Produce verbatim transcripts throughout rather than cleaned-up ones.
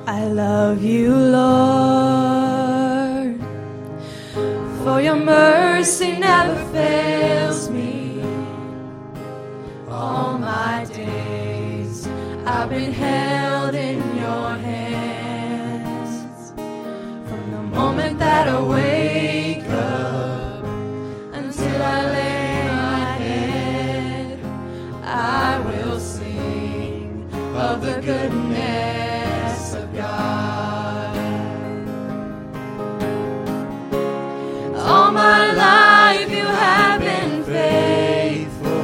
I love you, Lord, for your mercy never fails me. All my days I've been held in your hands. From the moment that I wake up until I lay my head, I will sing of the goodness of God. All my life you have been faithful.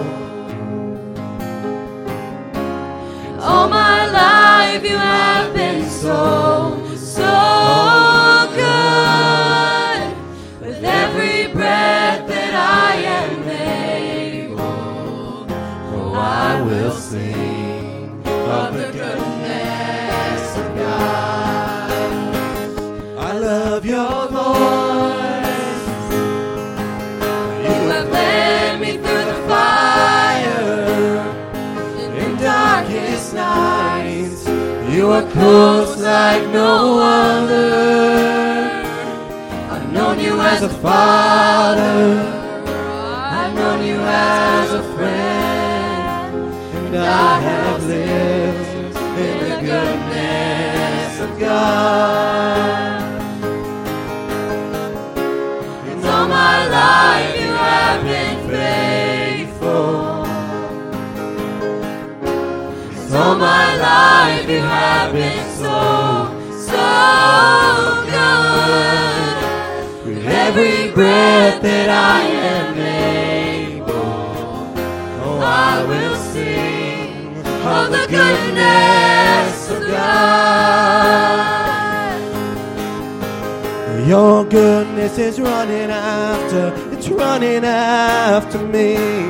All my life you have been so, so good. With every breath that I am able, oh, I will sing of the goodness of God. I love your voice. You have led me through the fire in darkest nights. You are close like no other. I've known you as a father. I've known you as a friend. And I have lived in the goodness of God. And all my life you have been faithful. And all my life you have been so, so good. With every breath that I am able, oh, I will sing of the goodness of God. Your goodness is running after, it's running after me.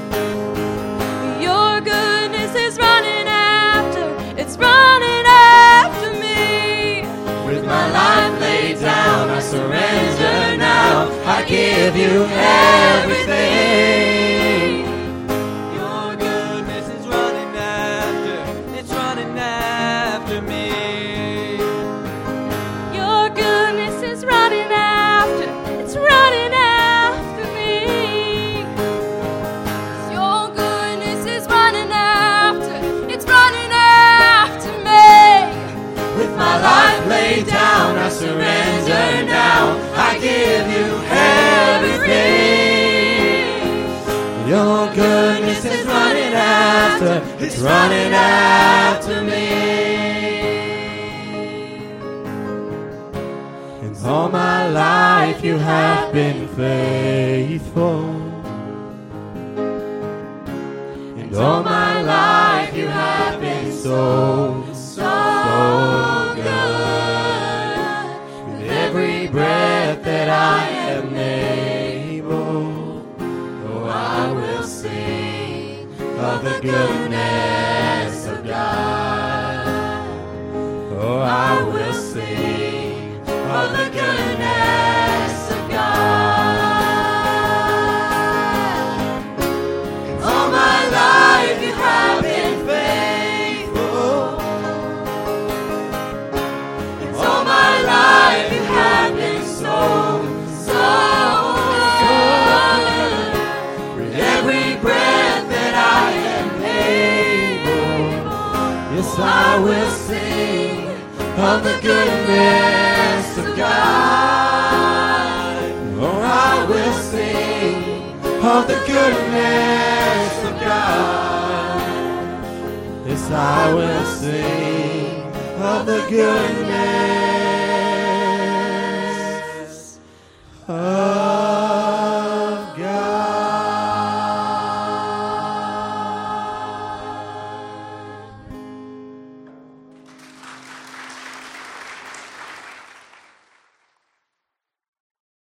Your goodness is running after, it's running after me. With my life laid down, I surrender now. I give you everything. Your goodness is running after, it's running after me. Your goodness is running after, it's running after me. Your goodness is running after, it's running after me. With my life laid down, I surrender now. I give you everything. Your goodness is running after, it's running after me. And all my life you have been faithful. And all my life you have been so, so good. With every breath that I am able, oh, I will sing of the goodness of God. Oh, I will sing of the goodness of God. All my life you have been faithful. And all my life you have been so, so good. With every breath that I am able, yes, I will sing of the goodness of God. Oh, I will sing of the goodness of God. Yes, I will sing of the goodness